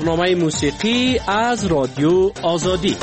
برنامه موسیقی از رادیو آزادی.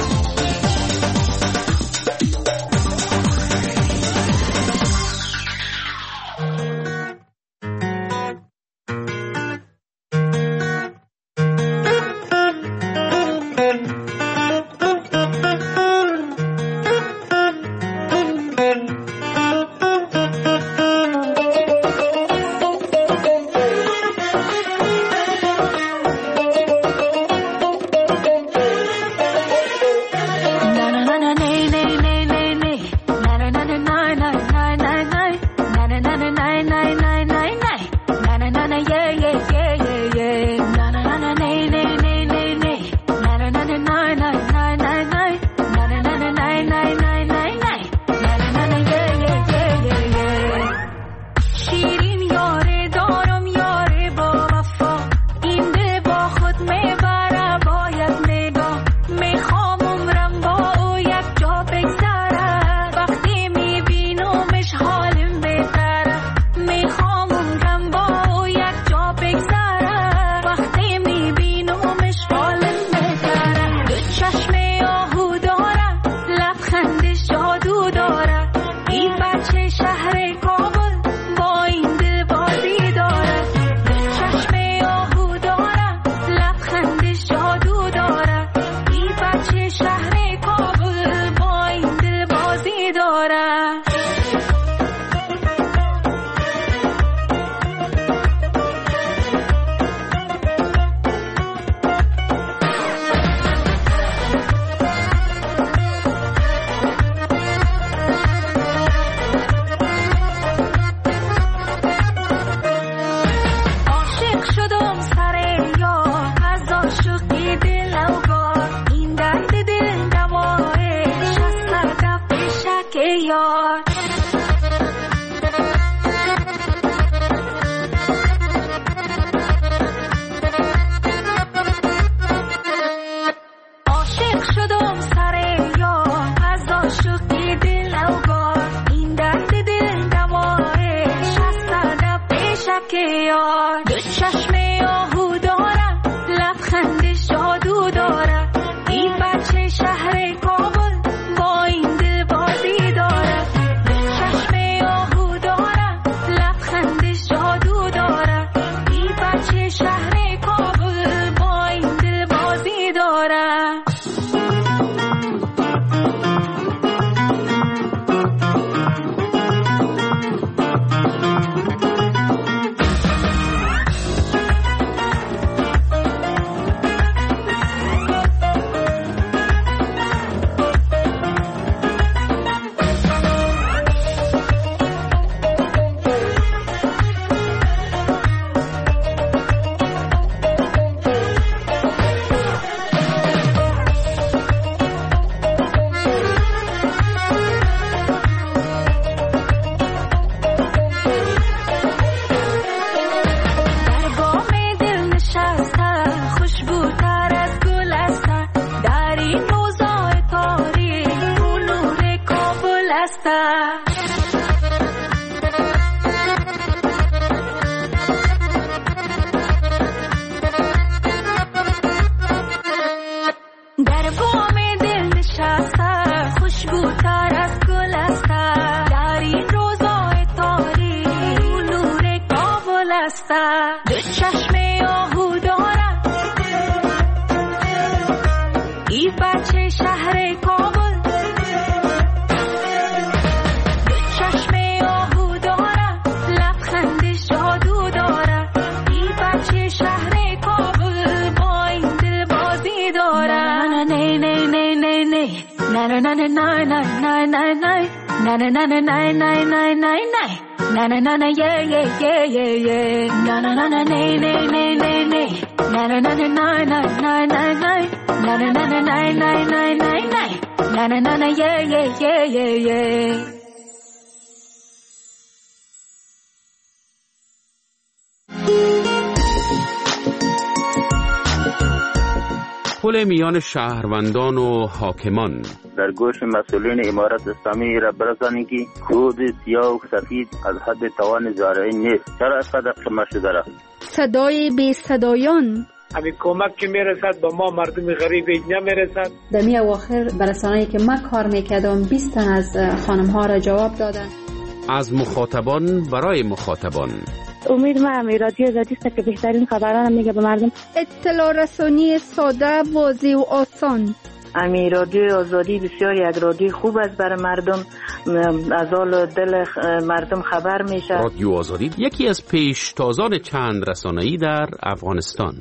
پل میان شهروندان و حاکمان. در گوش مسئولین امارت اسلامی را برسانید که کود سیاه و سفید از حد توان زارعین نیست. چرا اینقدر کم شده است؟ صدای بی صدایان همین کمک که میرسد به ما مردم غریب نمیرسد. در می اواخر برسانه‌ای که من کار میکردم 20 تن از خانم ها را جواب دادن. از مخاطبان برای مخاطبان. امید ما رادیو آزادی است که بهترین خبران میگه به مردم. اطلاع رسانی ساده، واضح و آسان. رادیو آزادی بسیار یک رادیو خوب است برای مردم، از حال دل مردم خبر میشه. رادیو آزادی یکی از پیشتازان چند رسانه‌ای در افغانستان.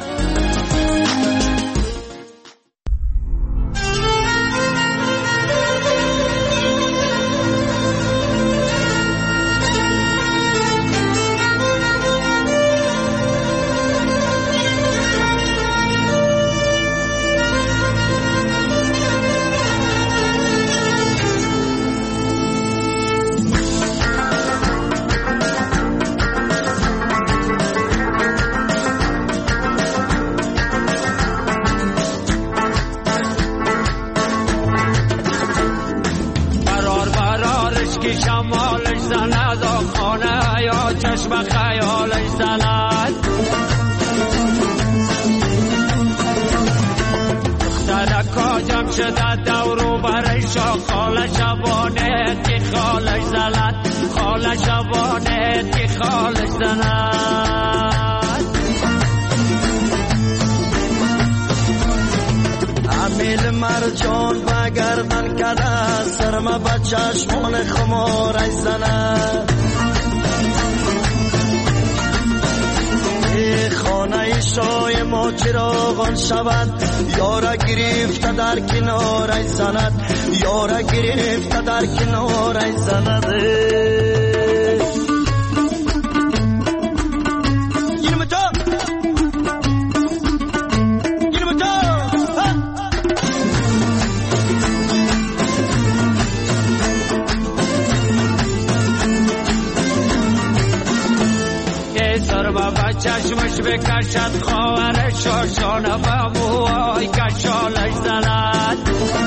شمالش زند خانه یا چشم خیالش زند دخترکا جمع شده دورو برای خاله شبانه تی خالش زند خاله شبانه تی خالش زند امیل مرجان و گردن کده سرما با چشمان خمارش زند ای خانه شای ما چراغان شود یارا گرفته در کنارش زند یارا گرفته در کنارش زند چشمش بکشد خواهر شاشانه و موهای کشالش زند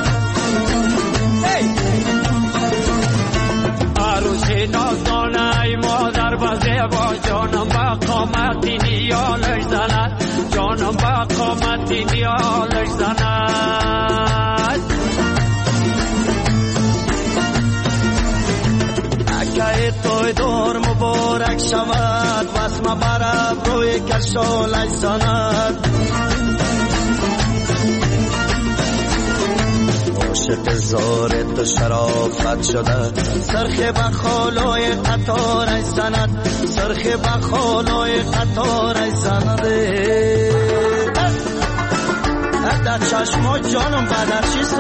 عروسی نازدانه ای مادر بزه با جانم با قامتی نیالش زند جانم با قامتی نیالش زند اکه توی دور مبارک شود واسم برب روی کشالش زند عاشق زار تو شرافت شده سرخ بخالای قطارش زند سرخ بخالای قطارش زند در چشما جانم بدرچیست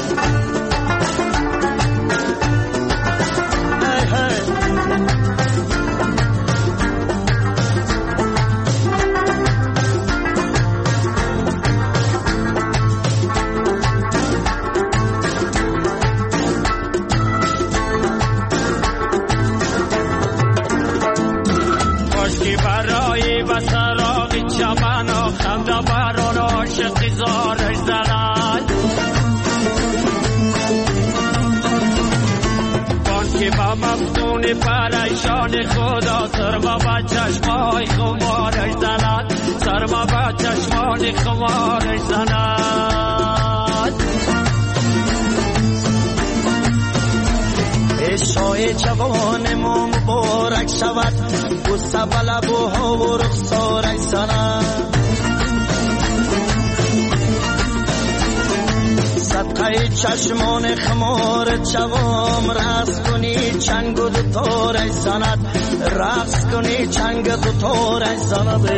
مفتون پریشان خدا سرما با چشمای خمارش زند سرما با چشمان خمارش زند شای جوان ما مبارک شود بوسه به لبوها و رخسارش زند صدقه چشمان خمار جوام رقص کنی چنگ و دوتارش زند رقص کنی چنگ دوتارش زند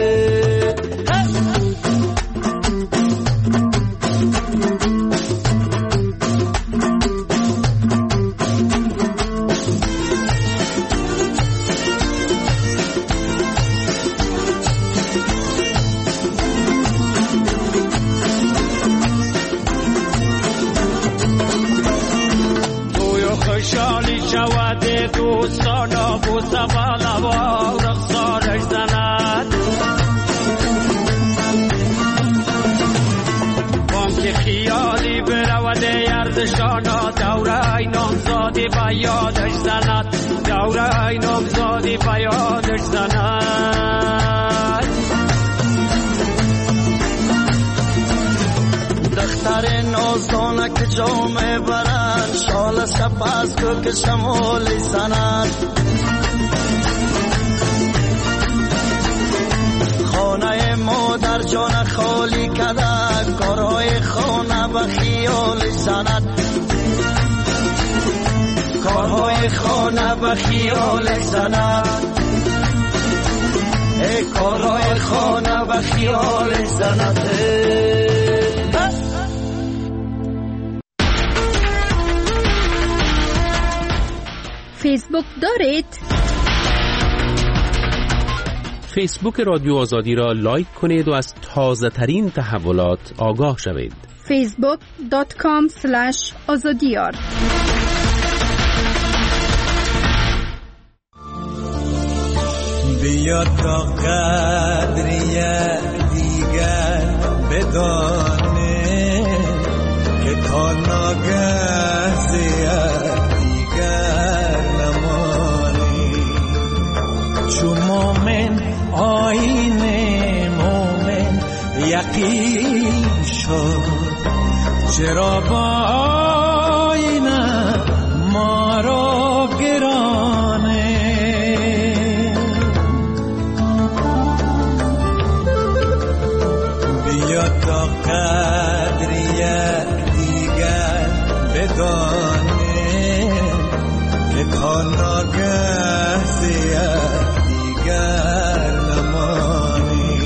دوستانا بوسه بالا و رخسارش زند بانک خیالی برود یردشانا دوره ای نامزادی با یادش زند دوره ای نامزادی با یادش زند نازدانک جامه برند شال سپس کو که شمالی زند خانه ما در جان خالی کده کارهای خانه به خیال زند کارهای خانه به خیال زند کارهای خانه به خیال زند فیسبوک دارید؟ فیسبوک رادیو آزادی را لایک کنید و از تازه ترین تحولات آگاه شوید. facebook.com/azadiyar بیا تا قدری دیگر بدانه که تا ناگه زیاد دیگر نمانی چون مومن آیین مومن یقین شد چرا با آینه ما را گرانه بیا تا قدری دیگر بدانه که تا ناگه زیاد دیگر نمانی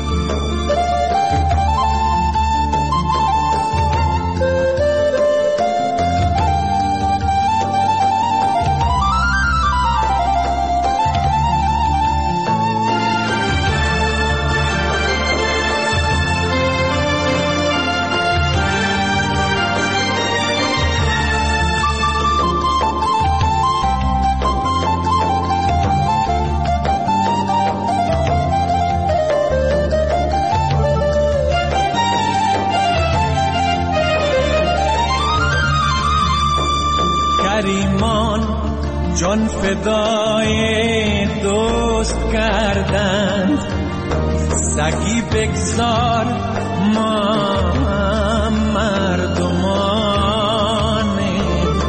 جان فدای دوست کردند سگی بگذار ما مردمانیم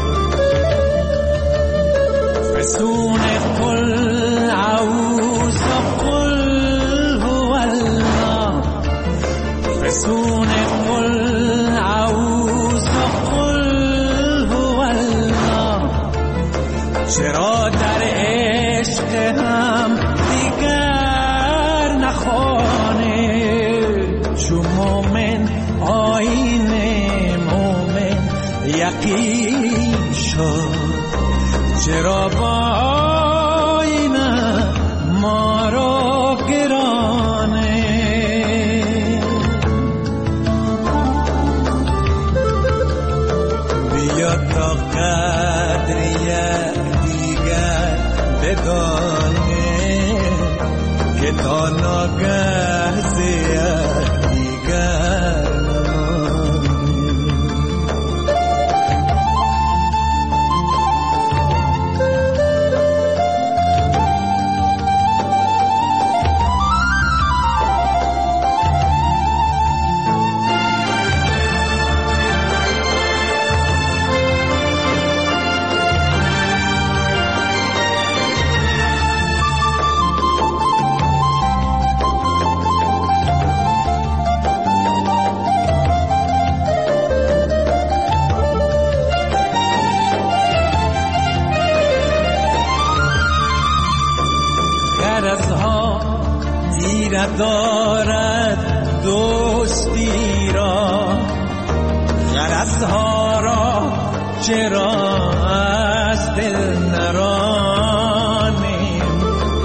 فسون قل اعوذ قل هو الله فسون قل اعوذ قل هو الله چرا در عشق هم دیگر نخوانه چون مومن آیین مومن یقین شد چرا با آینه ما را گرانه بیا تا قدری بدانه که تا ناگه زیاد دیگر دارد دوستی را غرضها را چرا از دل نرانیم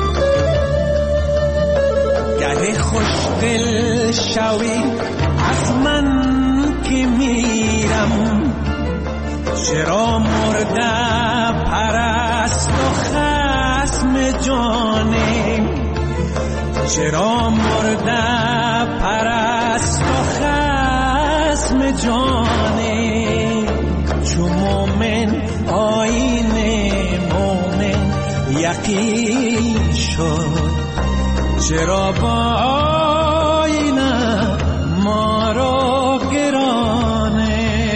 گه خوش دل شوی از من که میرم چرا مرده پرست و خصم جانیم چرا مرده پرست و خصم جانه چون مومن آیین مومن یقین شد چرا با آینه ما را گرانه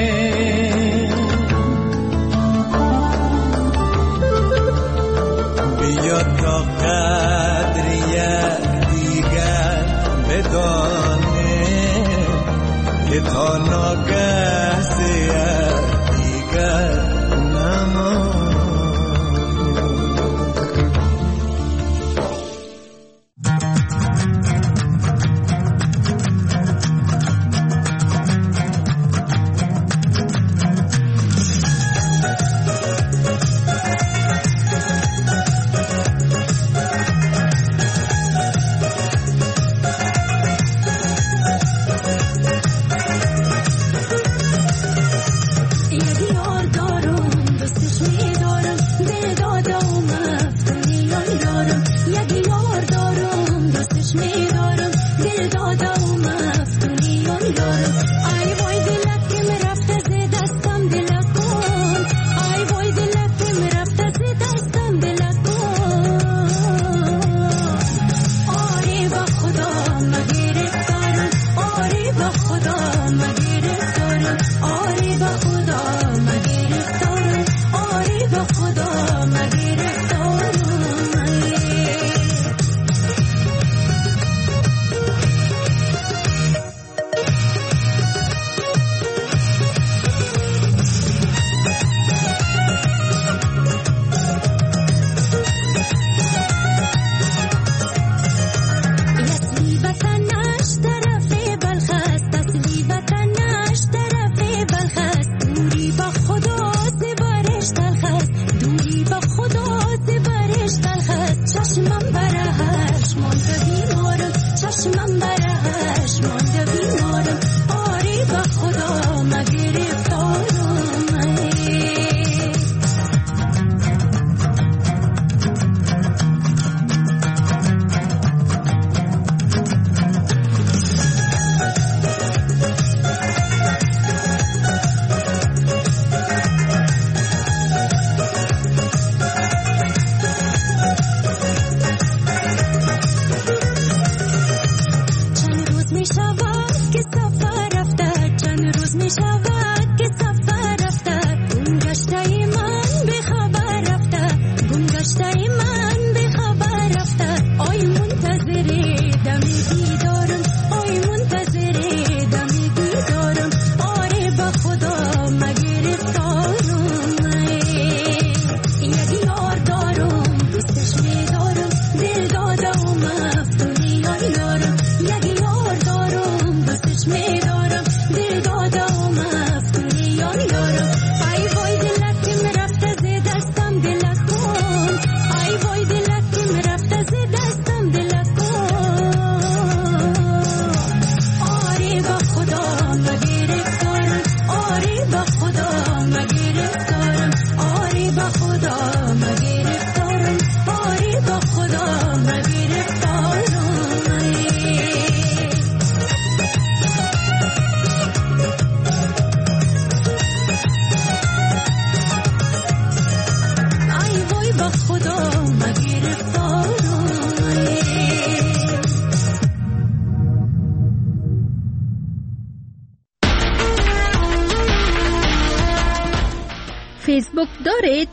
فیسبوک دارید؟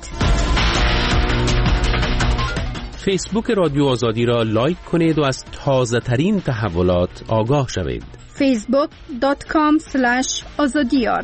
فیسبوک رادیو آزادی را لایک کنید و از تازه ترین تحولات آگاه شوید. facebook.com/azadiyar.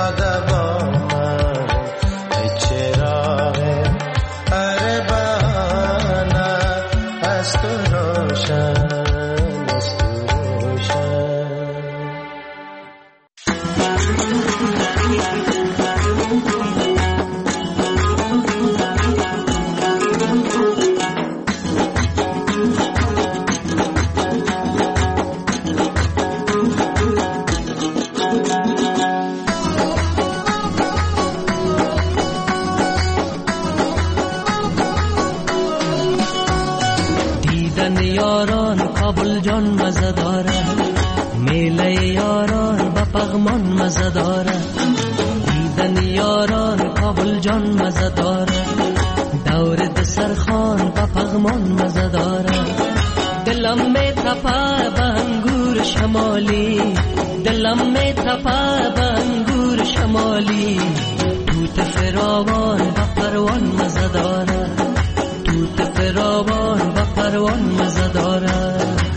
Arba یاران کابل جان مزه داره، میله یاران با پغمان مزه داره، دیدن یاران کابل جان مزه داره، دور دسترخوان با پغمان مزه داره. دلم می تپه به انگور شمالی، دلم می تپه به انگور شمالی، توت فراوان با پروان مزه داره، توت فراوان با پروان مزه داره.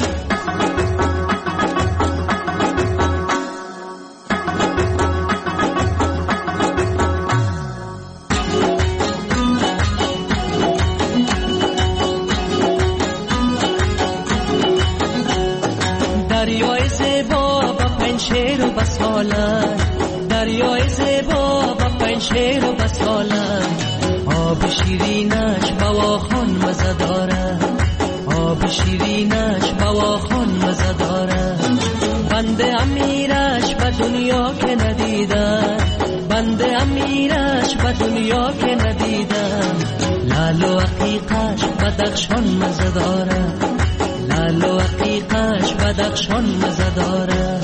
دریای زیبا با پنشیر و بسالن، دریای زیبا با پنشیر و بسالن، آب شیرینش بواخان مزه داره، آب شیرینش بواخان مزه داره. بنده امیرش به دنیا که ندیدن، بنده امیرش به دنیا که ندیدن، لال و عقیقش بدخشان مزه داره، لال و عقیقش بدخشان مزه داره.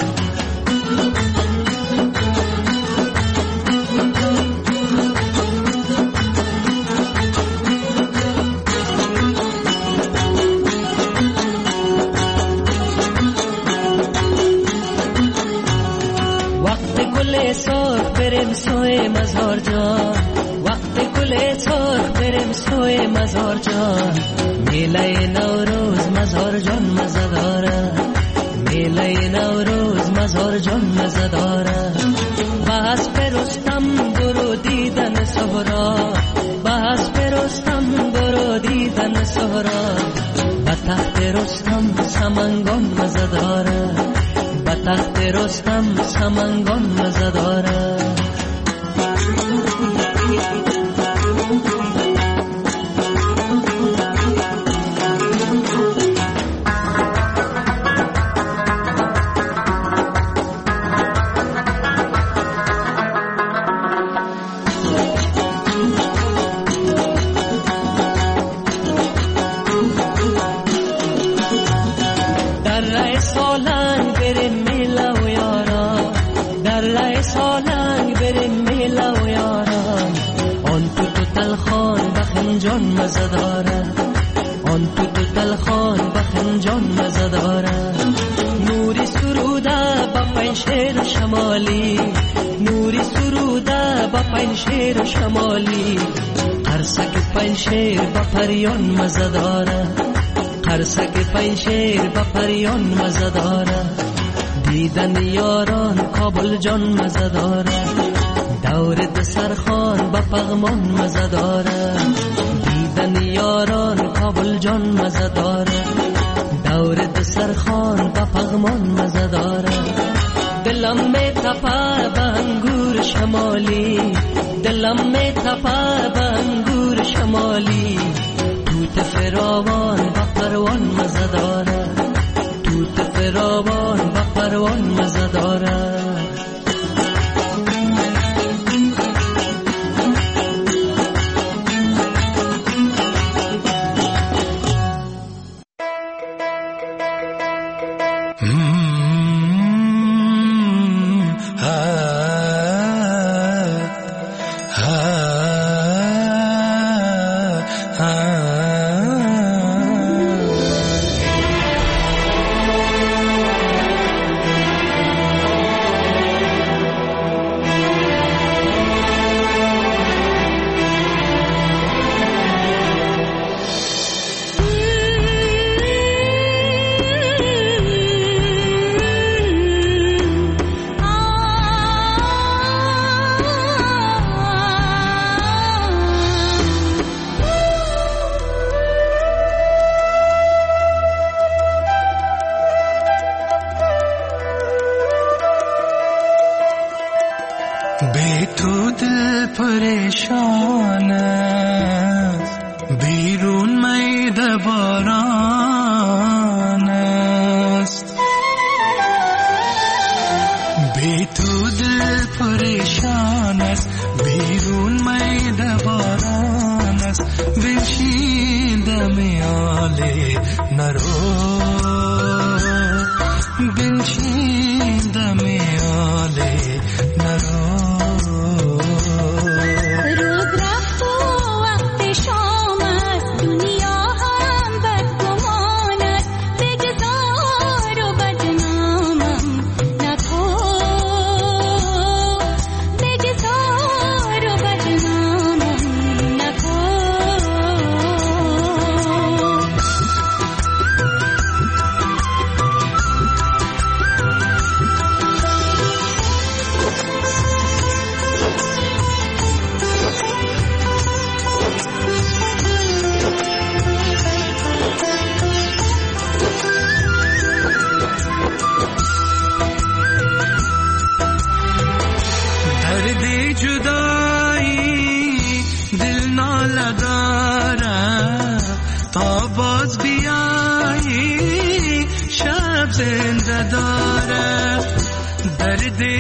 وقت گل سرخ بریم سوی مزار جان، وقت گل سرخ بریم سوی مزار جان، میله نوروز مزار جان مزه داره، میله نوروز مزار جان مزه داره. بحث پرستم برو دیدن سهرا، بحث پرستم برو دیدن سهرا، به تخت رستم سمنگان مزه داره، به تخت رستم سمنگان مزه داره. جان مزه داره، آن تو تلخان بخنجان مزه داره. نوری سروده با پنشیر شمالی، نوری سروده با پنشیر شمالی، قرصک پنشیر با پریان مزه داره، قرصک پنشیر با پریان مزه داره. دیدن یاران کابل جان مزه داره، دور دسترخوان با پغمان مزه داره. دیدن یاران کابل جان مزه داره، دور دسترخوان با پغمان مزه داره. دلم می تپه به انگور شمالی، دلم می تپه به انگور شمالی، توت فراوان با پروان مزه داره، توت فراوان با پروان مزه داره. बे तू दिल परेशान بیرون میده باران است بی تو دل پریشان است بیرون میده باران است بنشین دم آله نرو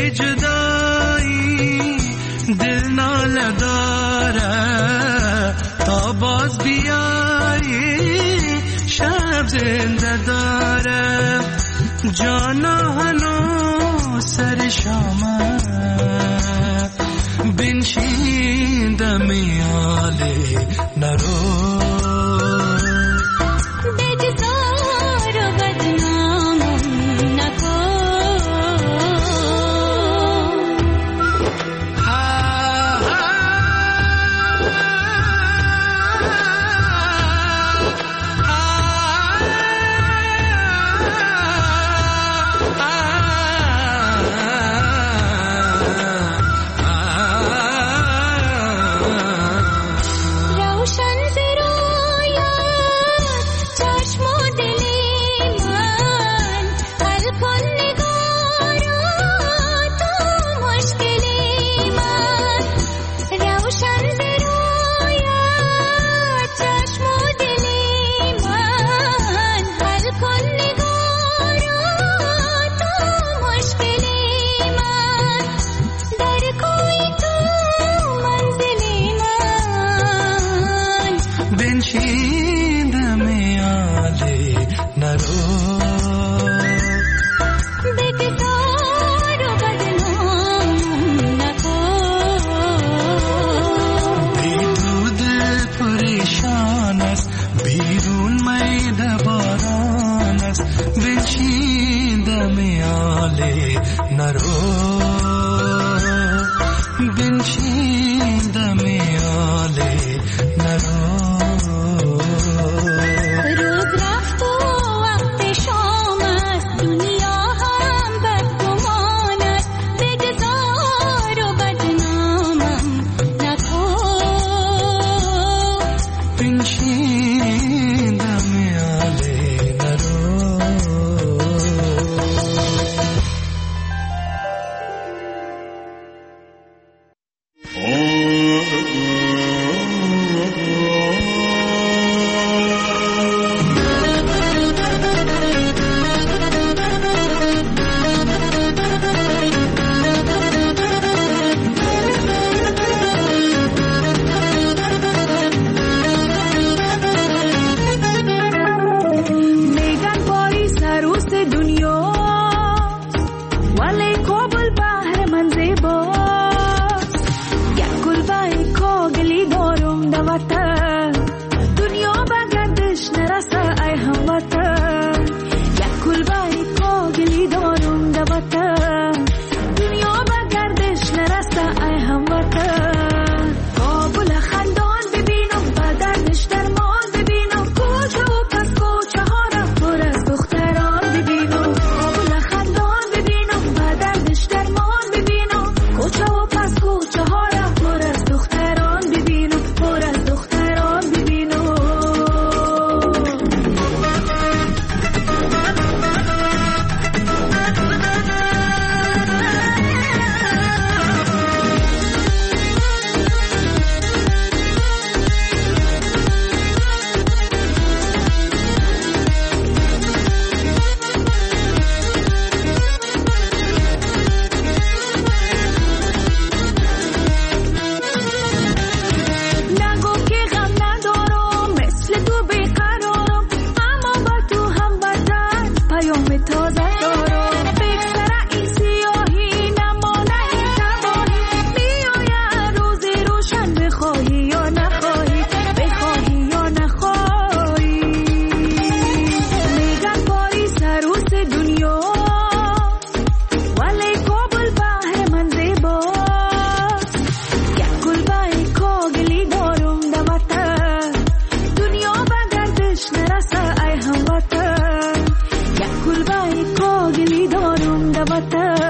جدایی دل ناله داره تا باز بیایی شب زنده داره جانا هنو سر شامه بنشین دمی آلی نرو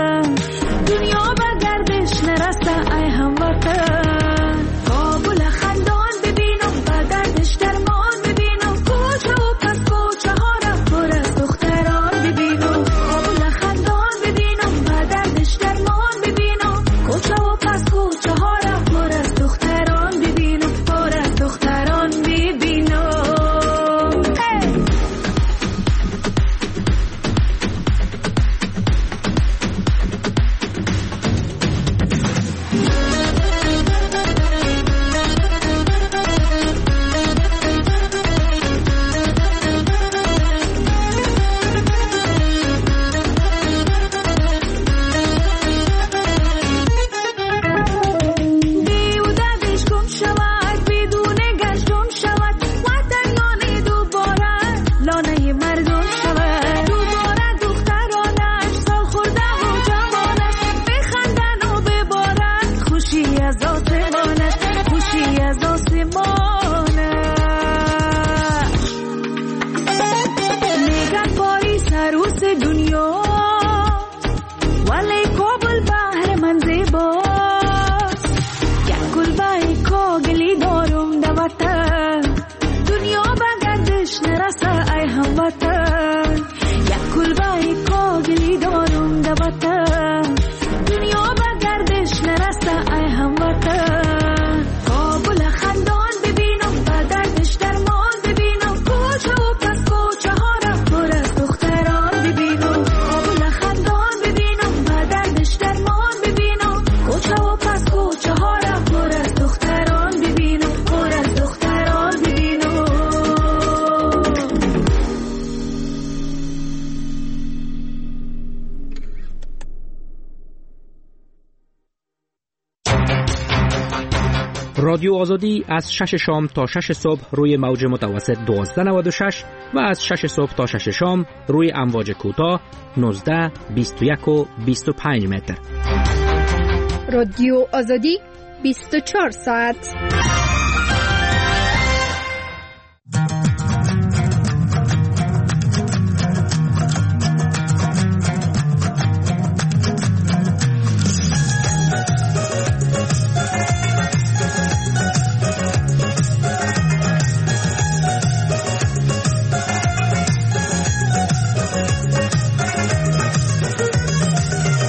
دنیا بگردش نرسته ای هموطن کابل آسمانه میگن پاریس عروس دنیا ولی کابل بحر من زیباست یک کلبه کاغلی دارم دواتن دنیا به گردش نرسه ای هموطن یک کلبه کاغلی دارم دواتن دنیا به گردش نرسه ای هموطن کابل خندان ببینم به دردش درمان ببینم کوچه و پس کوچه ها را پر از دختران ببینم کابل خندان ببینم به دردش درمان ببینم کوچه و پس کوچه ها را پر از دختران ببینم پر از دختران ببینم رادیو آزادی از 6 شام تا 6 صبح روی موج متوسط 1296 و از 6 صبح تا 6 شام روی امواج کوتاه 19 21 و 25 متر. رادیو آزادی 24 ساعت.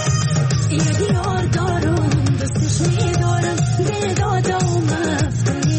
یه دیار دارم دوستش میدارم دل دادم افغانی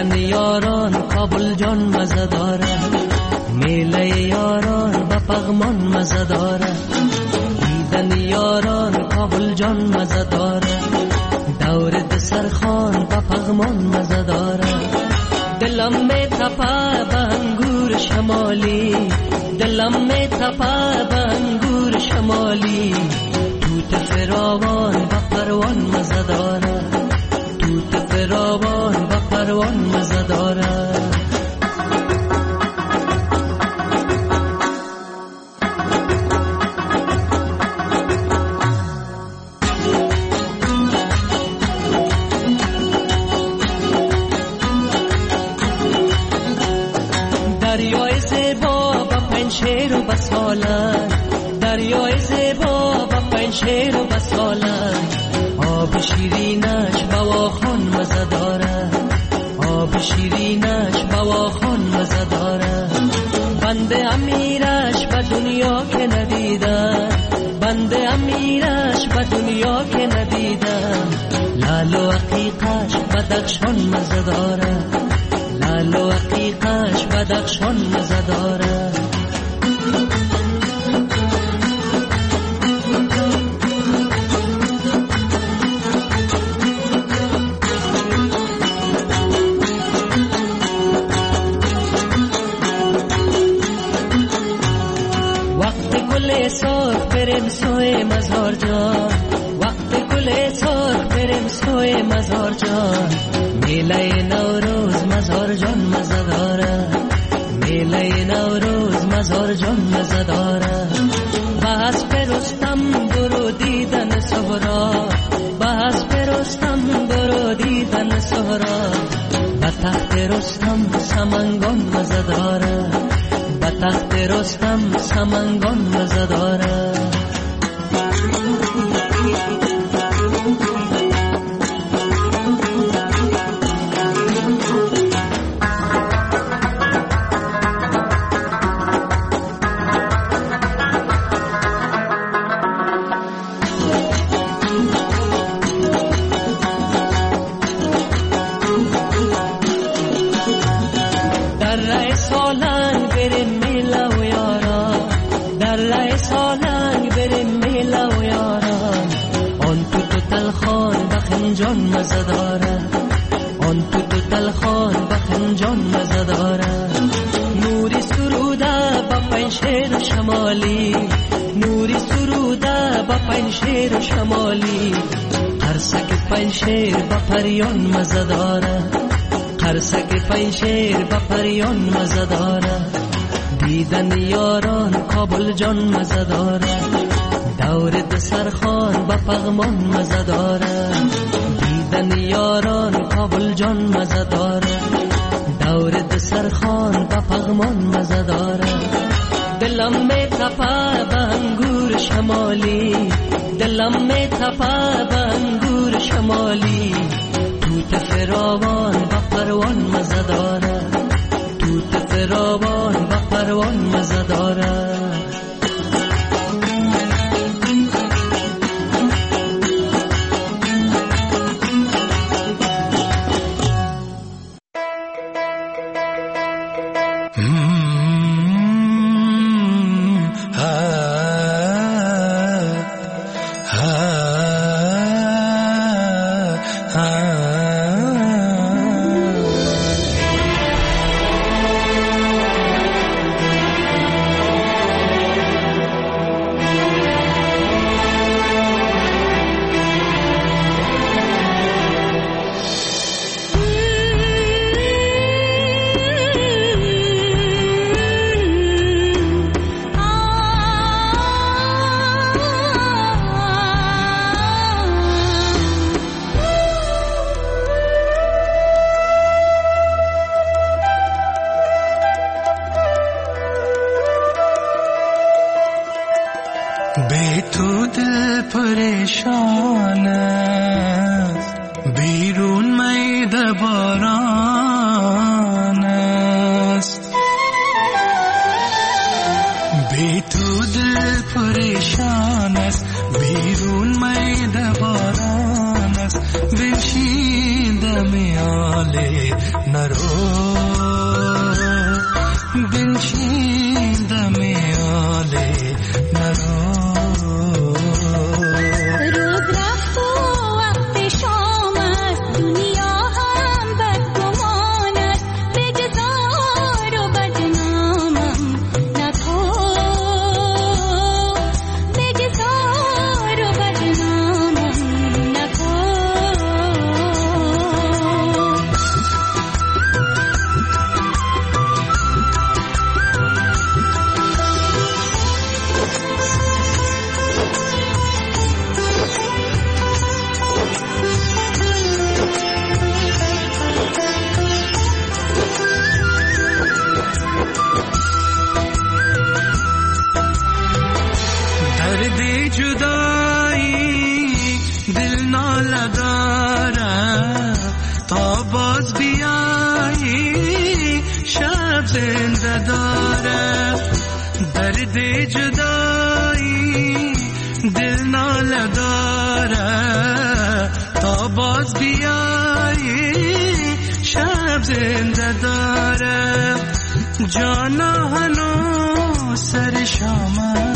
دیدن یاران کابل جان مزه داره، میله یاران با پغمان مزه داره، دیدن یاران کابل جان مزه داره، دور دسترخوان با پغمان مزه داره. دلم می تپه به انگور شمالی، دلم می تپه به انگور شمالی، توت فراوان با پروان مزه داره، توت فراوان با پروان مزه داره. دریای زیبا با پنشیر و بسالن، دریای زیبا با پنشیر و بسالن، آب شیرینش بواخون مزه داره، آب شیرینش بواخون مزه داره. بنده امیرش به دنیا که ندیدم، بنده امیرش به دنیا که ندیدم، لال و عقیقش بدخشان مزه داره، لال و عقیقش بدخشان مزه داره. سرخ بریم سوی مزار جان، وقت گل سرخ بریم سوی مزار جان، میله نوروز مزار جان مزه داره، میله نوروز مزار جان مزه داره. بس پرستم برو دیدن سهرا، بس پرستم برو دیدن سهرا، به تخت رستم سمنگان مزه داره، به تخت رستم سمنگان مزه داره. جان مزه داره، آن تو تلخان بخن جان مزه داره. نوری سروده با پنشیر شمالی، نوری سروده با پنشیر شمالی، قرصک پنشیر با پریان مزه داره، قرصک پنشیر با پریان مزه داره. دیدن یاران کابل جان مزه داره، دور دسترخوان با پغمان مزه داره، دیدن یاران کابل جان مزه داره، دور دسترخوان با پغمان مزه داره. دلم می تپه به انگور شمالی، دلم می تپه به انگور شمالی، توت فراوان با پروان مزه داره، توت فراوان با پروان مزه داره. बे तू दिल परेशान بیرون میده باران است بی تو دل پریشان است بیرون میده باران است بنشینده میان میاله نرو بنشین میاله نرو درد جدایی دل ناله داره تا باز بیایی شب زنده داره جانا هنو سر شامه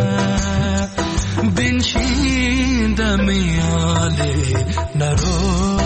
بنشین دمیاله نرو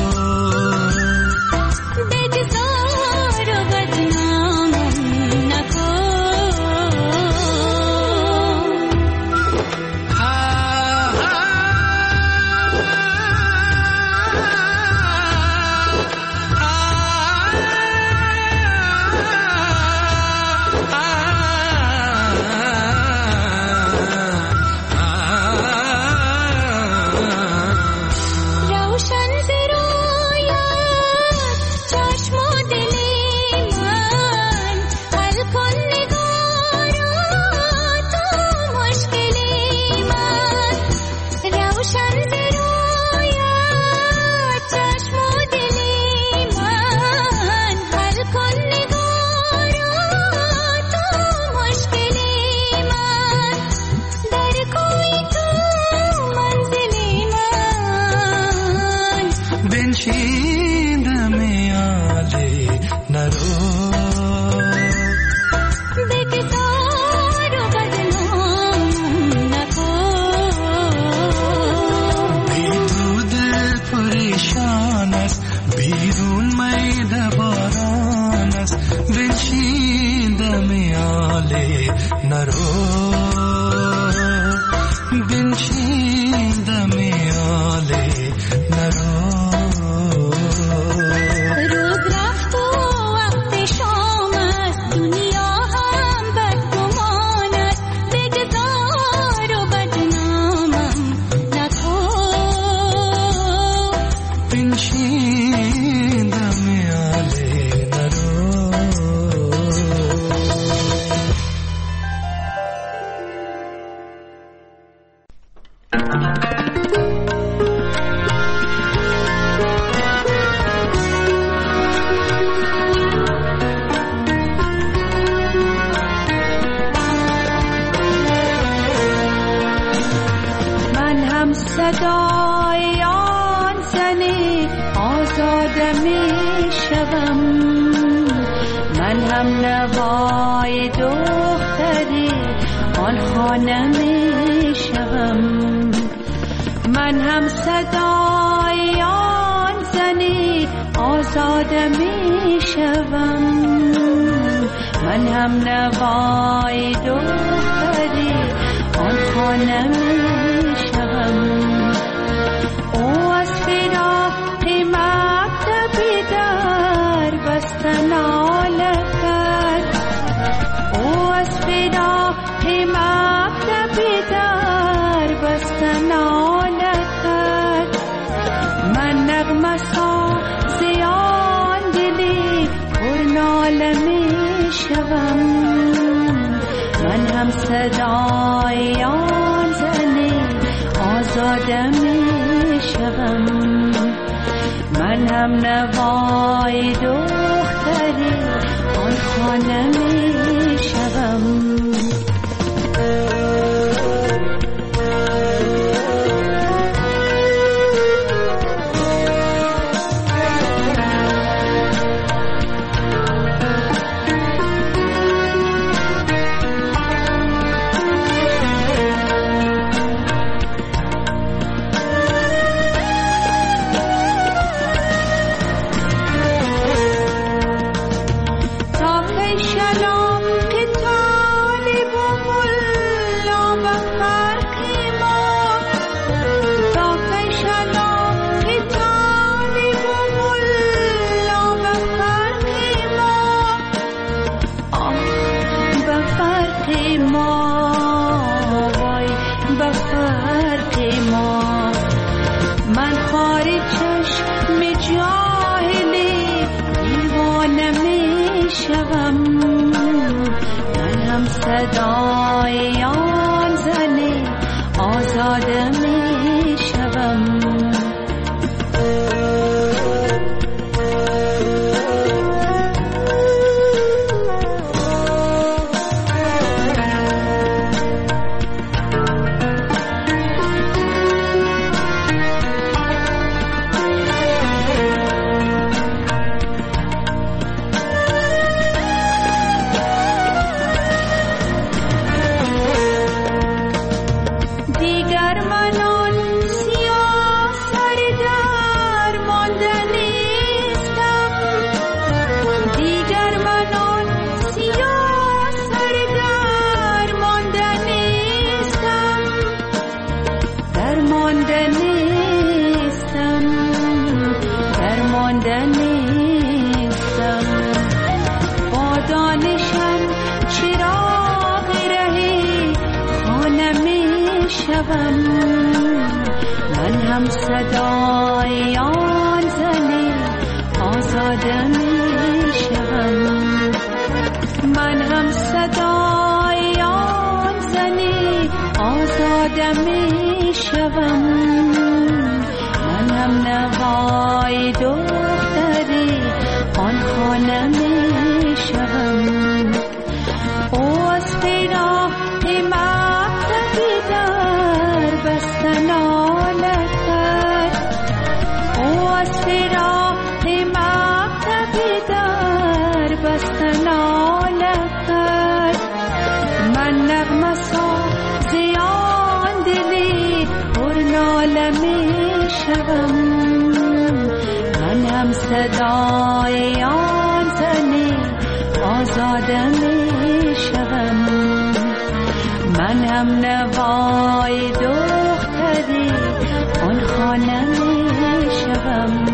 صدایان زنی آزاده می شوم من هم نوای دختری آن خانه می شوم صدای آن زن آزاده می شوم. من هم صدای آن زن آزاده می شوم. من هم صدای آن زن آزاده می شوم. من هم نوای دختری آن خانه می شوم. او از پیراه مکتبی در بستن آلت کرد. او از پیراه مکتبی در بستن آلت کرد. من نغمه سازی آن دلی پر ناله می شوم. من هم صدای آن زنی آزاده می شوم. من هم نوای دختری آن خانه می شوم.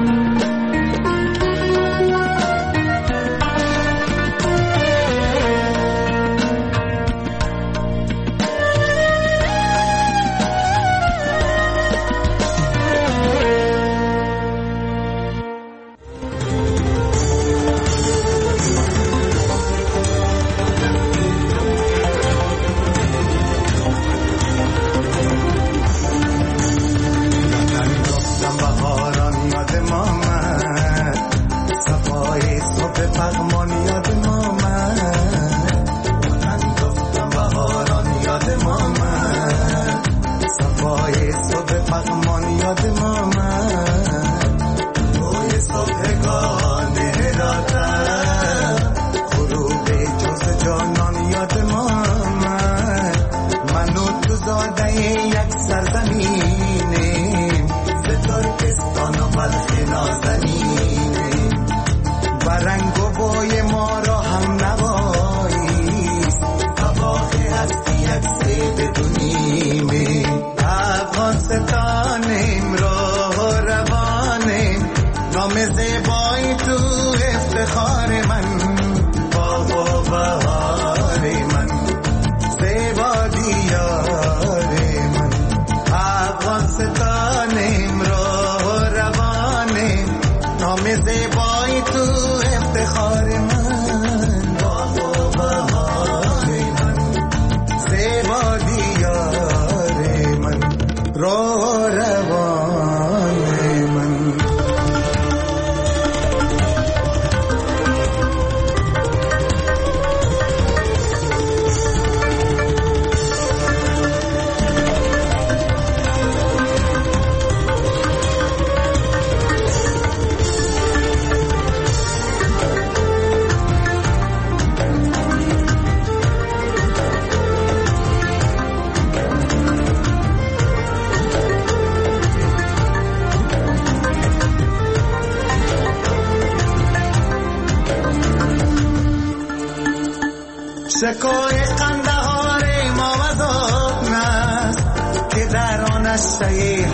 شکوه قندهار ما مدان است که در آن اشته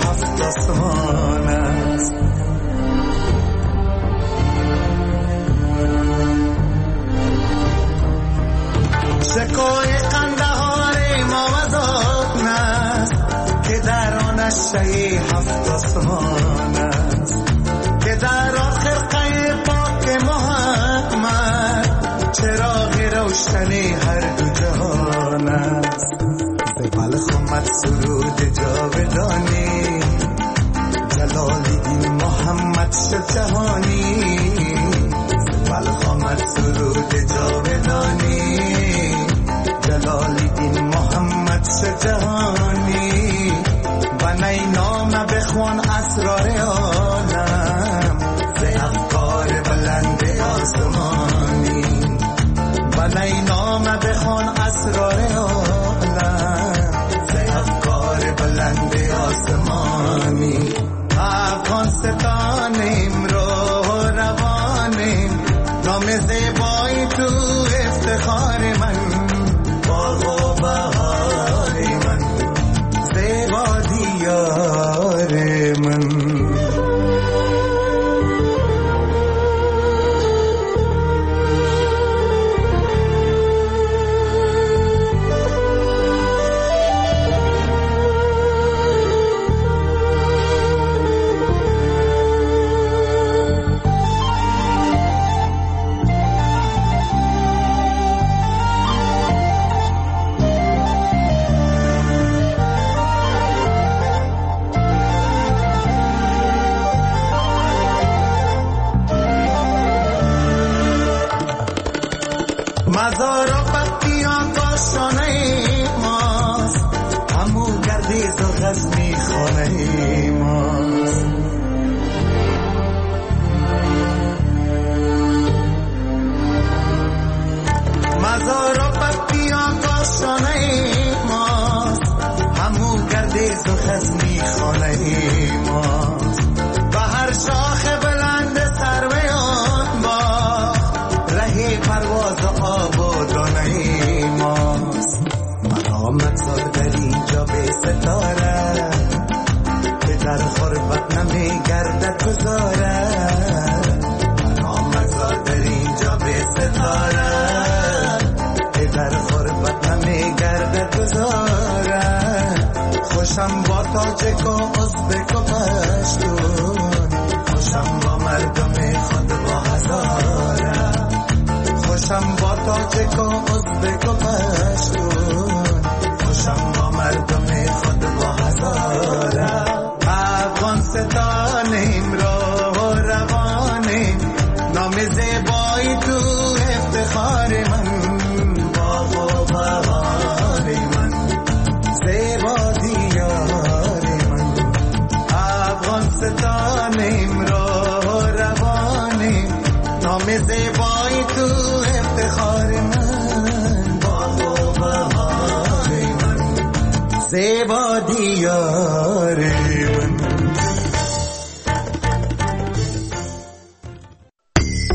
7 آسمان است. شکوه قندهار ما مدان است که در آن اشته 7 آسمان است. که در آخر خیر پاک محمد چراغ روشنی هر دو جهان سرود جاودانی جلال دین محمد شد جهانی بلخ آمد سرود جاودانی جلال دین محمد شد جهانی بنای نام بخوان اسرار عالم ز افکار بلند آسمانی بنای نام بخوان اسرار عالم ز افکار بلند آسمانی افغانستانیم رو روانیم نام زیبایی تو افتخار من باغ و بهار من زیبا دیار من مزار و بطیان کاشانه ماست همو گردیز و غزمی خانه ماست مزار و بطیان کاشانه ماست همو گردیز و غزمی خانه ماست و هر شاخ بلند سروی آن با رهی پرواز آب و دانه ماست من مگذار در اینجا به ستاره که در خربت نمی گردد گذاره من مگذار در اینجا به ستاره که در خربت نمی گردد گذاره خوشم با تاجک و ازبک و پشتون خوشم با مردم خود با هزاره خوشم با تاجک و ازبک و پشتون خوشم با مردم خود با هزاره افغانستانیم رو روانیم نام زیبایی تو افتخار من باغ و بهار من زیبا دیار من افغانستانیم رو روانیم نام زیبایی تو افتخار من باغ و بهار من زیبا دیار